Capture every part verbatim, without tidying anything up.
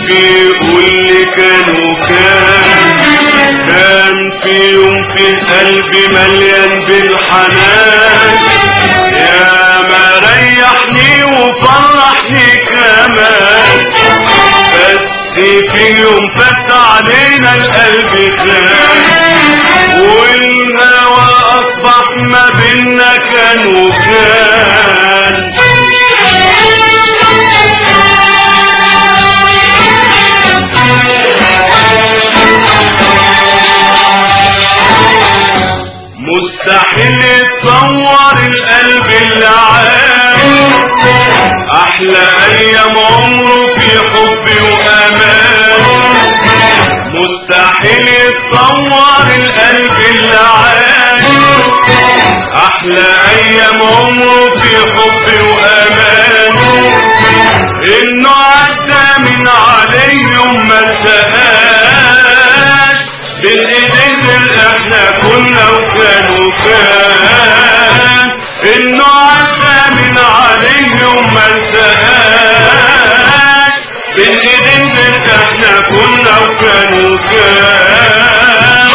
قلبي يقول لي كان وكان، كان في يوم في قلبي مليان بالحنان، يا ما ريحني وفرحني كمان، بس في يوم فات علينا القلب خان، والهوى اصبح ما بينا كان وكان. مستحيل يتصور القلب اللي عاش احلى ايام عمره في حب وامان، مستحيل يتصور القلب اللي عاش احلى ايام عمره في حب وامان، انه عدى من عليه يوم ما التقاش، بالايدين اللي احنا كنا وكان وكان، انه عدى من عليه يوم ما التقاش، بالايدين اللي احنا كنا وكان وكان.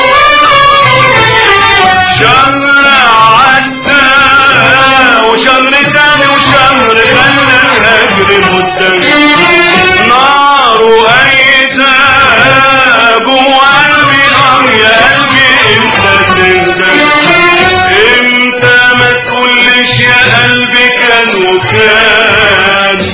شهر عدى وشهر تاني وشهر خلى الهجر مدة، نار وايدة جوا قلبي اه يا قلبي امتى تهدى، امتى ما تقولش يا قلبي كان وكان.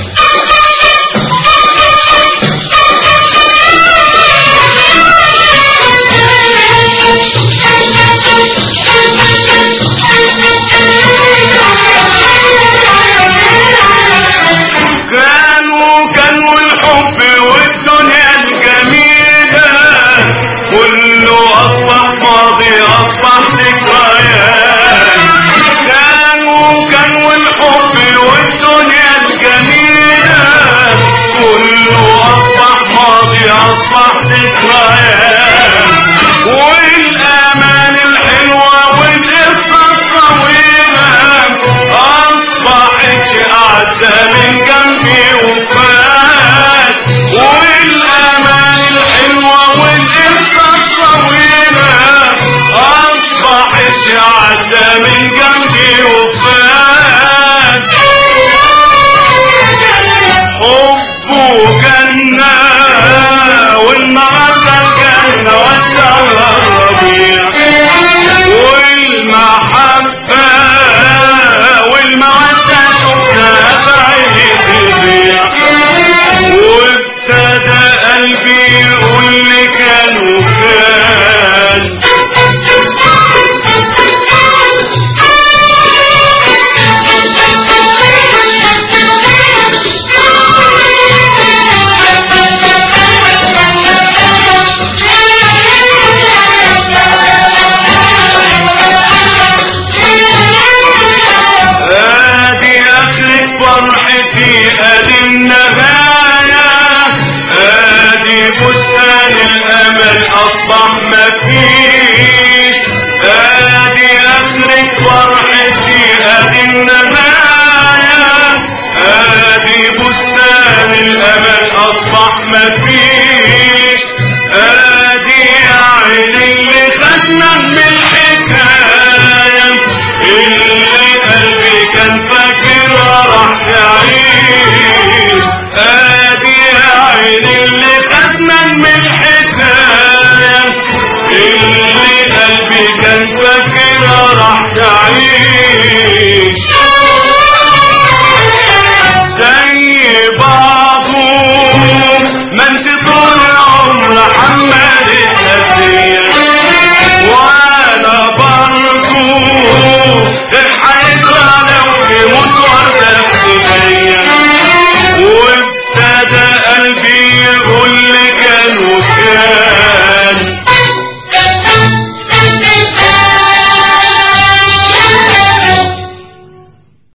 كان وكان والحب والدنيا الجميلة كله أصبح ماضي أصبح ذكريات، كان وكان والحب والدنيا الجميلة كله أصبح ماضي أصبح ذكريات، والآمال الحلوة والقصة الطويلة أصبحت قاعدة من جنبي وفات، والآمال الحلوة والقصة الطويلة أصبحت قاعدة من جنبي وفات، حبه جنة والنهارده الجنة والدهر الربيع، والمحبة والمودة شفتها بعيني تبيع، وابتدى قلبي يقول لي كان وكان. ادي اخرك فرحتي ادي النهاية، ادي بستان الامل اصبح مفيش، ادي اخرك فرحتي ادي النهاية، ادي بستان الامل اصبح مفيش، ادي يا عيني اللي خدنا من الحكاية، اللي قلبي كان فاكر راح يعيش، ادي يا عيني اللي خدنا من الحكاية، اللي قلبي كان فاكر راح يعيش، زي بعضه ما انت طول العمر حمال النسية، وانا برضو الحيطة لو تموت وردة بإيديا، وابتدى قلبي يقول لي كان وكان.